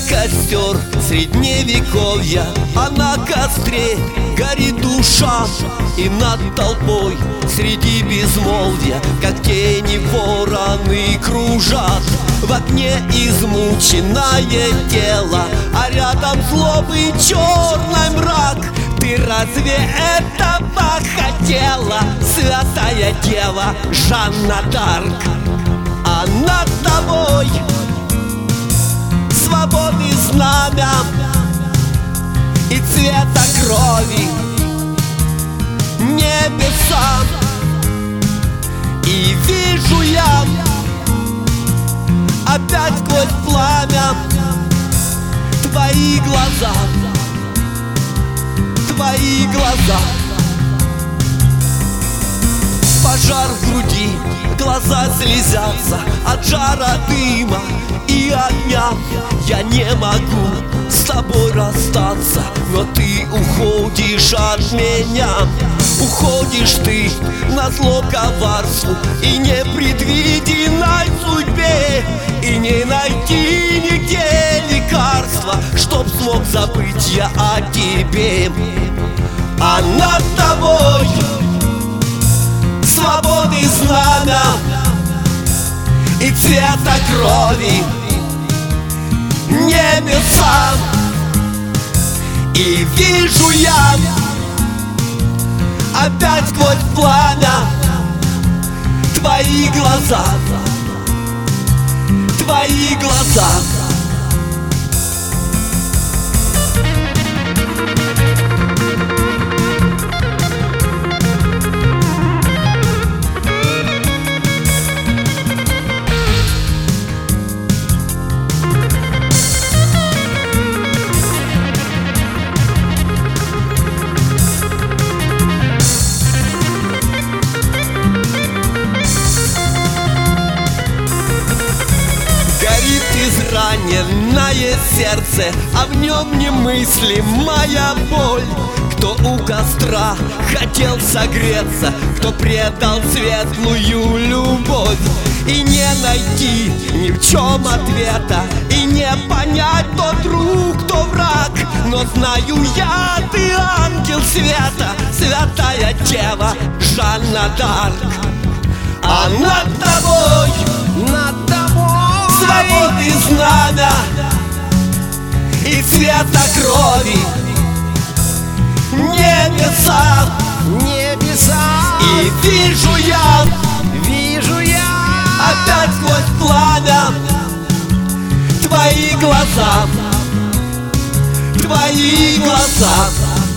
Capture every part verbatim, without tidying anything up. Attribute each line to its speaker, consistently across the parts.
Speaker 1: костер средневековья, а на костре горит душа. И над толпой среди безмолвия, как тени вороны кружат. В огне измученное тело, а рядом злобный черный мрак. Ты разве этого хотела, святая дева Жанна д'Арк? А над тобой свободы знамя и цвета крови небеса. И вижу я опять сквозь пламя твои глаза, твои глаза. Пожар в груди, глаза слезятся от жара дыма и огня. Я не могу с тобой расстаться, но ты уходишь от меня. Уходишь ты назло коварству и непредвиденной судьбе. И не найти нигде лекарства, чтоб смог забыть я о тебе. А над тобой свободы знамя и цвета крови небеса. И вижу я опять сквозь пламя твои глаза, твои глаза. Израненное сердце, а в нем немыслимая боль. Кто у костра хотел согреться, кто предал светлую любовь. И не найти ни в чем ответа, и не понять, кто друг, кто враг. Но знаю я, ты ангел света, святая дева Жанна д'Арк. А над тобой, над тобой свободы знамя и цвета крови небеса, небеса. И вижу я, вижу я опять сквозь пламя твои глаза, твои глаза.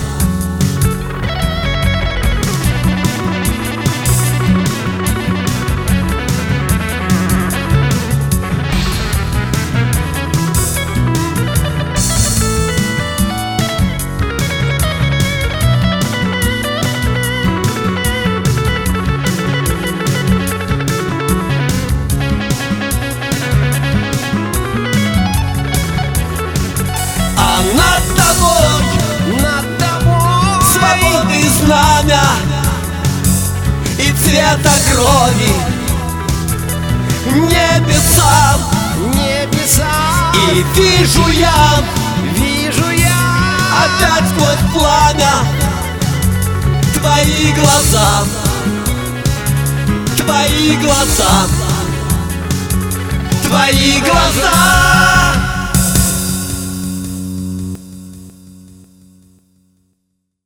Speaker 1: Над тобой, над тобой свободы знамя и цвета крови небеса, небеса. И вижу я, вижу я опять сквозь пламя твои глаза, твои глаза, твои глаза.